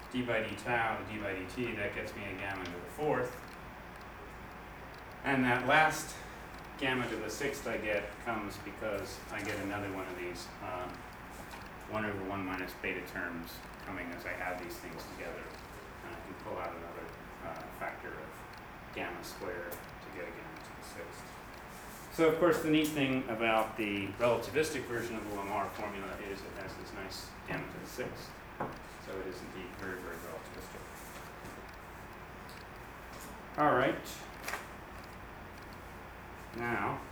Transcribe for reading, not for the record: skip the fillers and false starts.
d by d tau to d by dt, that gets me a gamma to the fourth. And that last gamma to the sixth I get comes because I get another one of these 1 over 1 minus beta terms coming as I add these things together. And I can pull out another factor of gamma squared to get a gamma to the sixth. So of course the neat thing about the relativistic version of the Lamar formula is it has this nice gamma to the sixth. So it is indeed very, very relativistic. All right. Now,